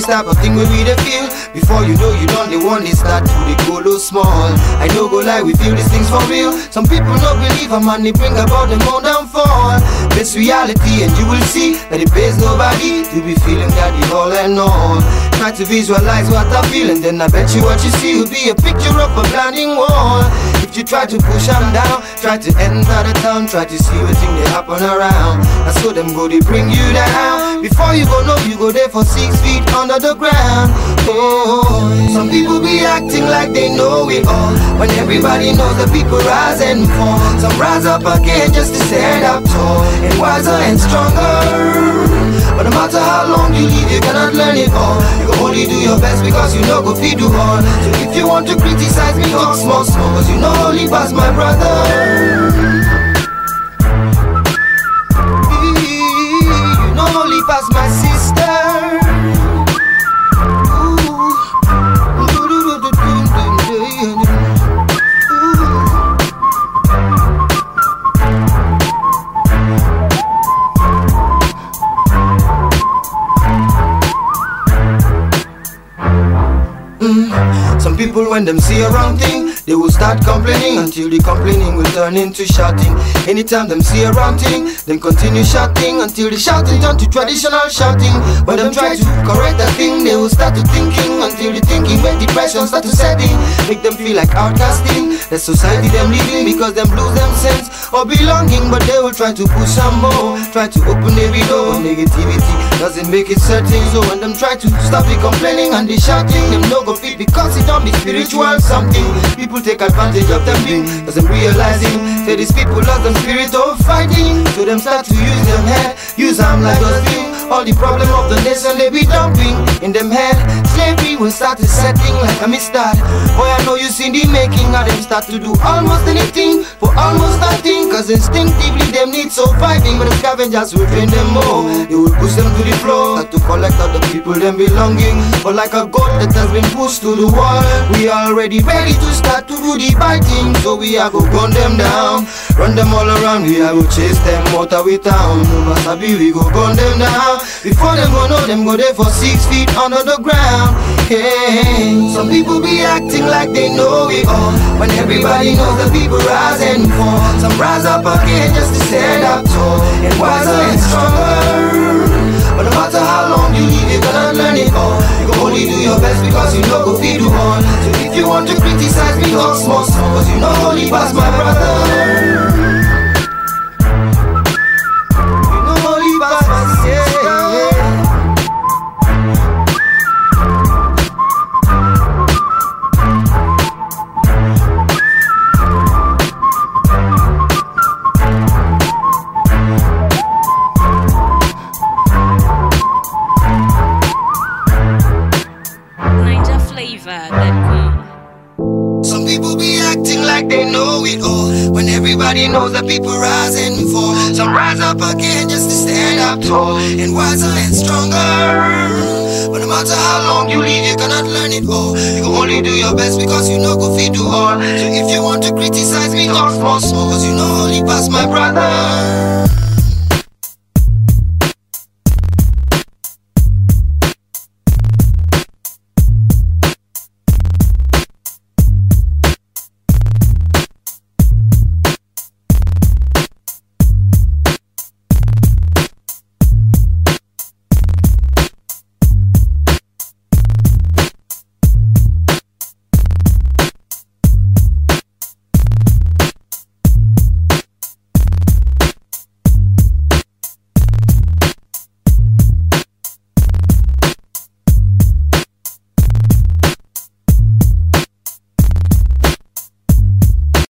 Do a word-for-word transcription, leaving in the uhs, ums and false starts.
this type of thing when we dey feel. Before you know you done the one they start to they go low small. I know go lie, we feel these things for real. Some people don't believe a man, they bring about them own downfall. This reality and you will see that it pays nobody to be feeling that the all and all. Try to visualize what I feel and then I bet you what you see will be a picture of a blinding wall. If you try to push them down, try to enter the town, try to see what thing they happen around. I saw them go, they bring you down. Before you go know, you go there for six feet under the ground. Oh, some people be acting like they know it all, when everybody knows the people rise and fall. Some rise up again just to stand up tall and wiser and stronger. But no matter how long you live, you cannot learn it all. You can only do your best because you know go feed you all. So if you want to criticize me, talk small, small, cause you know only pass my brother. You know only pass my sister. Some people when them see a wrong thing, they will start complaining until the complaining will turn into shouting. Anytime them see a wrong thing, then continue shouting until the shouting turn to traditional shouting. When them try to correct that thing, they will start to thinking until the thinking make depression start to set in. Make them feel like outcasting, the society them living because them lose them sense or belonging. But they will try to push some more, try to open every door. Negativity doesn't make it certain. So when them try to stop the complaining and the shouting, them no go fit because it don't be spiritual something. People take advantage of them being, cause them realizing say these people lost them spirit of fighting. So them start to use them head, use them like us being. All the problem of the nation they be dumping in them head. Slavery will start to setting like a mistart. Boy, I know you seen the making of them start to do almost anything for almost nothing. Cause instinctively them need surviving, but the scavengers will train them more. They will push them to the floor, start to collect other people them belonging. But like a goat that has been pushed to the wall, we already ready to start to do the biting. So we are go gun them down, run them all around. We are go chase them out of we town. No matter we go gun them down. Before them go know them go there for six feet under the ground. Hey, some people be acting like they know it all, when everybody knows the people rise and fall. Some rise up again just to stand up tall and wiser and stronger. But no matter how long you live, you cannot learn it all. You can only do your best because you know go feed you all. So if you want to criticize me, talk small, small, cause you know only pass my brother. You know only pass my sister. Some people be acting like they know it all, when everybody knows that people rise and fall. Some rise up again just to stand up tall and wiser and stronger. But no matter how long you live, you cannot learn it all. You can only do your best because you know go feed you all. So if you want to criticize me, talk small, small, cause you know only pass my brother.